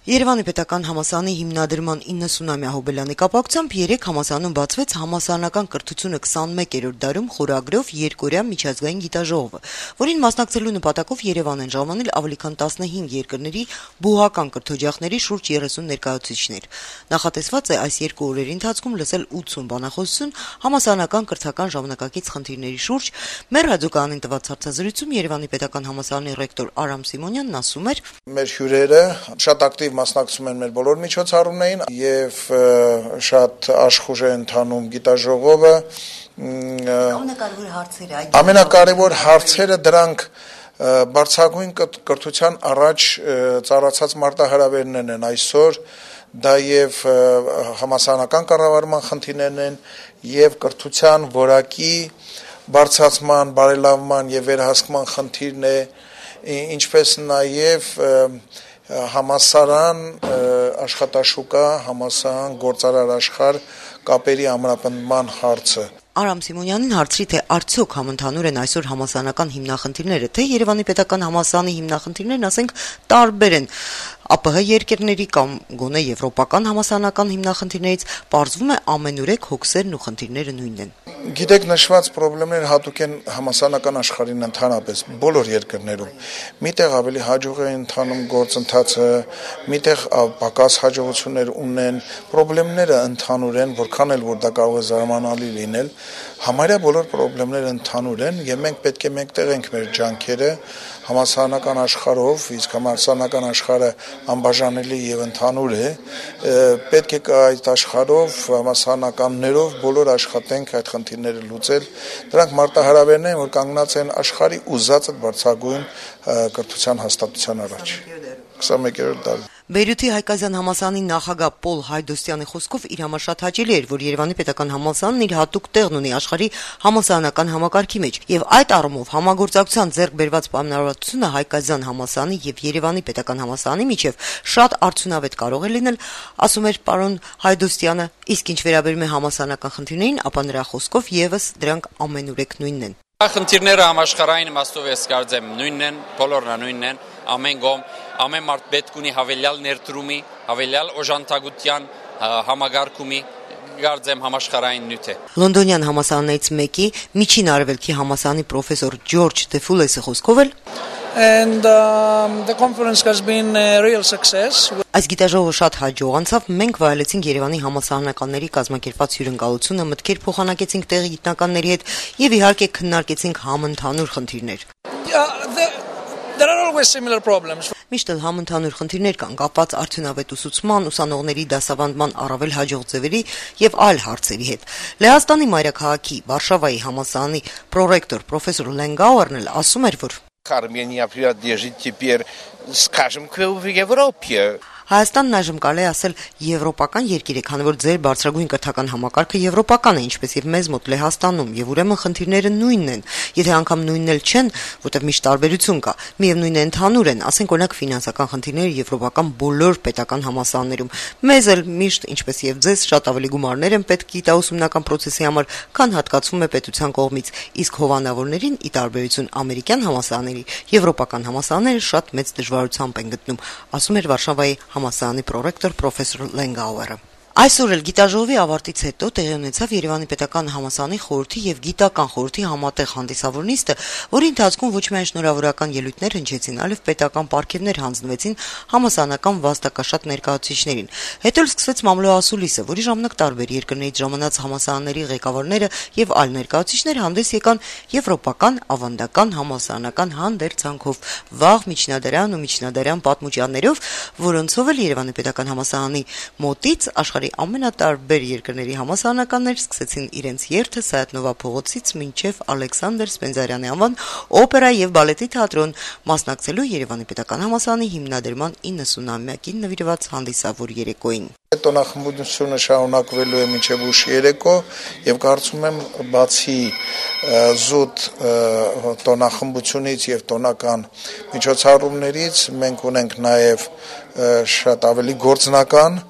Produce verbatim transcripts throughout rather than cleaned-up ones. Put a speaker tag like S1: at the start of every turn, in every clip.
S1: Երևանի պետական համալսարանի հիմնադրման իննսունամյա հոբելյանի կապակցությամբ երեկ համալսարանում բացվեց համալսարանական կրթությունը քսանմեկերորդ դարում խորագրով երկօրյա միջազգային գիտաժողովը, որին մասնակցելու նպատակով Երևան են ժամանել ավելի քան տասնհինգ երկրների բուհական կրթօջախների շուրջ երեսուն ներկայացուցիչներ։ Նախատեսված է այս երկու օրերի ընթացքում լսել ութսուն բանախոսություն համալսարանական կրթական ժամանակակից խնդիրների շուրջ։ Մեր ռադիոկայանին տված հարցազրույցում Երևանի պետական համալսարանի ռեկտոր Արամ Սիմոնյանն ասում էր.
S2: Մեր հյուրերը շատ ակտիվ մասնակցում են մեր բոլոր միջոցառումներին եւ շատ աշխուժ է ընթանում գիտաժողովը։
S1: Ամենակարևոր հարցերը այդ
S2: Ամենակարևոր հարցերը դրանք բարձրագույն կրթության առաջ ծառացած մարտահրավերներն են այսօր, դա եւ համալսարանական կառավարման խնդիրներն են եւ կրթության որակի բարձրացման, բարելավման եւ վերահսկման խնդիրն է, ինչպես նաեւ համալսարան աշխատաշուկա, համալսարան գործարար աշխարհ կապերի ամրապնդման հարցը։
S1: Արամ Սիմոնյանին հարցրի, թե արդյոք համընդհանուր են այսօր համալսարանական հիմնախնդիրները, թե Երևանի պետական համալսարանի հիմնախնդիրներն, ասենք, տարբեր են ԱՊՀ երկրների կամ գոնե եվրոպական համալսարանական հիմնախնդիրներից, պարզվում է ամենուրեք հոգսերն ու խնդիրները նույնն են։
S2: Գիտեք, նշված խնդիրներ հատուկ են համալսարանական աշխարհին ընդհանրապես բոլոր երկրներում։ Միտեղ ավելի հաջող է ընթանում գործընթացը, միտեղ պակաս հաջողություններ ունեն, խնդիրները ընդհանուր են, որքան էլ որ դա կարող է զարմանալի լինել, համարյա բոլոր խնդիրները ընդհանուր են եւ մենք պետք է մեկտեղենք մեր ջանքերը համալսարանական աշխարհով, իսկ համալսարանական աշխարհը անբաժանելի եւ ընդհանուր է, պետք է այդ աշխարհով համալսարանականներով բոլոր աշխատենք այդ խնդիրները լուծել։ Դրանք մարտահրավերներ են, որ կանգնած են աշխարհի ուզածը բարձրագույն կրթության հաստատության առաջ։ քսանմեկերորդ դար
S1: Բեյրութի Հայկազյան համալսարանի նախագահ Պոլ Հայդոսյանի խոսքով իր համար շատ հաճելի էր, որ Երևանի պետական համալսարանն իր հատուկ տեղն ունի աշխարհի համալսարանական համակարգի մեջ, եւ այդ առումով համագործակցության ձեռք բերված պայմանավորվածությունը Հայկազյան համալսարանի եւ Երևանի պետական համալսարանի միջև շատ արդյունավետ կարող է լինել, ասում էր պարոն Հայդոսյանը, իսկ ինչ վերաբերում է համալսարանական խնդիրներին, ապա նրա խոսքով եւս դրանք ամենուրեք նույնն են։
S3: Խնդիրները համաշխարհային իմաստով ես կարծեմ նույնն են, բոլորն նույնն են, ամեն գոմ, ամեն մարդ պետք ունի հավելյալ ներդրումի, հավելյալ օժանդակության համագարկումի, կարծեմ համաշխարհային նյութ է։
S1: Լոնդոնյան համալսարաններից մեկի Միջին Արևելքի համալսարանի պրոֆեսոր Ջորջ Դեֆուլեսի խոսքով էլ
S4: And um, the conference has been a real success.
S1: Այս գիտաժողովը շատ հաջող անցավ, մենք վայելեցինք Երևանի համալսարանականների կազմակերպված հյուրընկալությունը, մտքեր փոխանակեցինք տեղի գիտնականների հետ եւ իհարկե քննարկեցինք համընդհանուր խնդիրներ։
S4: Yeah, there, there are always similar problems.
S1: Միշտ էլ համընդհանուր խնդիրներ կան կապված արդյունավետ ուսուցման, ուսանողների դասավանդման առավել հաջող ձևերի եւ այլ հարցերի հետ։ Լեհաստանի մայրաքաղաքի Վարշավայի համալսարանի պրոռեկտոր պրոֆեսոր Լենգաուերն էլ ասում էր, որ
S5: Армения принадлежит теперь, скажем, к Европе.
S1: Հայաստանն այժմ կարելի է ասել եվրոպական երկիր է, քանի որ ձեր բարձրագույն կրթական համակարգը եվրոպական է, ինչպես եւ մեզ մոտ Լեհաստանում, եւ ուրեմն խնդիրները նույնն են։ Եթե անգամ նույնն էլ չեն, որտեղ միշտ տարբերություն կա, միևնույն է ընդհանուր են, ասենք օրինակ ֆինանսական խնդիրները եվրոպական բոլոր պետական համալսարաններում։ Մեզ էլ միշտ, ինչպես եւ ձեզ, շատ ավելի գումարներ են պետք գիտաուսումնական process-ի համար, քան հատկացվում է պետության կողմից, իսկ հովանավորներին, ի տարբերություն ամերիկյան համալսարանների, եվրոպական համալսարանները շատ մեծ դժվարությամբ են գտնում, ասում էր Վարշավայի համալսարանի պրոռեկտոր պրոֆեսոր Լենգաուերը։ Այսօր էլ գիտաժողովի ավարտից հետո տեղի ունեցավ Երևանի պետական համալսարանի խորհրդի եւ գիտական խորհրդի համատեղ հանդիսավոր նիստը, որի ընթացքում ոչ միայն շնորհավորական ելույթներ հնչեցին, այլև պետական պարգևներ հանձնվեցին համալսարանական վաստակաշատ ներկայացուցիչներին։ Հետո էլ սկսվեց մամլոասուլիսը, որի ժամանակ տարբեր երկրներից ժամանած համալսարանների ղեկավարները եւ այլ ներկայացուցիչներ հանդես եկան եվրոպական, ավանդական, համալսարանական հանդերձանքով, վաղ միջնադարյան ու միջնադարյան պատմուճյաններով, որոնցով էլ Երևանի պետական համալսարանի մոտից աշխարհի ամենատարբեր երկրների համալսարանականներ սկսեցին իրենց երթը Սայաթնովա փողոցից մինչև Ալեքսանդր Սպենդիարյանի անվան օպերա եւ բալետի թատրոն, մասնակցելու Երևանի պետական համալսարանի հիմնադրման իննսունամյակին նվիրված հանդիսավոր երեկոյին։
S2: Տոնախմբությունը շարունակվելու է մինչև ուշ երեկո եւ կարծում եմ բացի զուտ տոնախմբությունից եւ տոնական միջոցառումներից մենք ունենք նաեւ շատ ավելի գործնական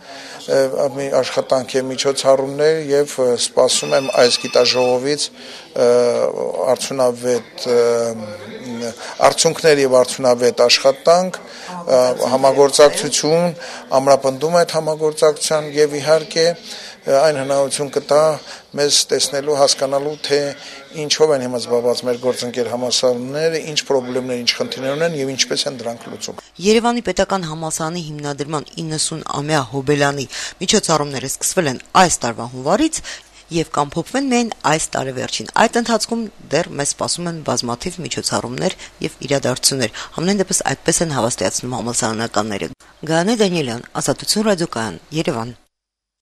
S2: աշխատանք եւ միջոցառումներ եւ սպասում եմ այս գիտաժողովից արդյունավետ արդյունքներ եւ արդյունավետ աշխատանք համագործակցություն, ամրապնդում այդ համագործակցության եւ իհարկե այն հնարավորություն կտա մեզ տեսնելու, հասկանալու, թե ինչով են հիմա զբաղված մեր գործընկեր համալսարանները, ինչ խնդիրներ, ինչ խնդիրներ ունեն եւ ինչպես են դրանք լուծում։
S1: Երևանի պետական համալսարանի հիմնադրման իննսուն-ամյա հոբելյանի միջոցառումները սկսվել են այս տարվա հունվարից եւ կամփոփվեն միայն այս տարեվերջին։ Այդ ընթացքում դեռ մեզ սպասում են բազմաթիվ միջոցառումներ եւ իրադարձություններ։ Համենայն դեպս այդպես են հավաստիացնում համալսարանականները։ Գայանե Դանիելյան, Ազատություն ռադիոկայան, Երևան։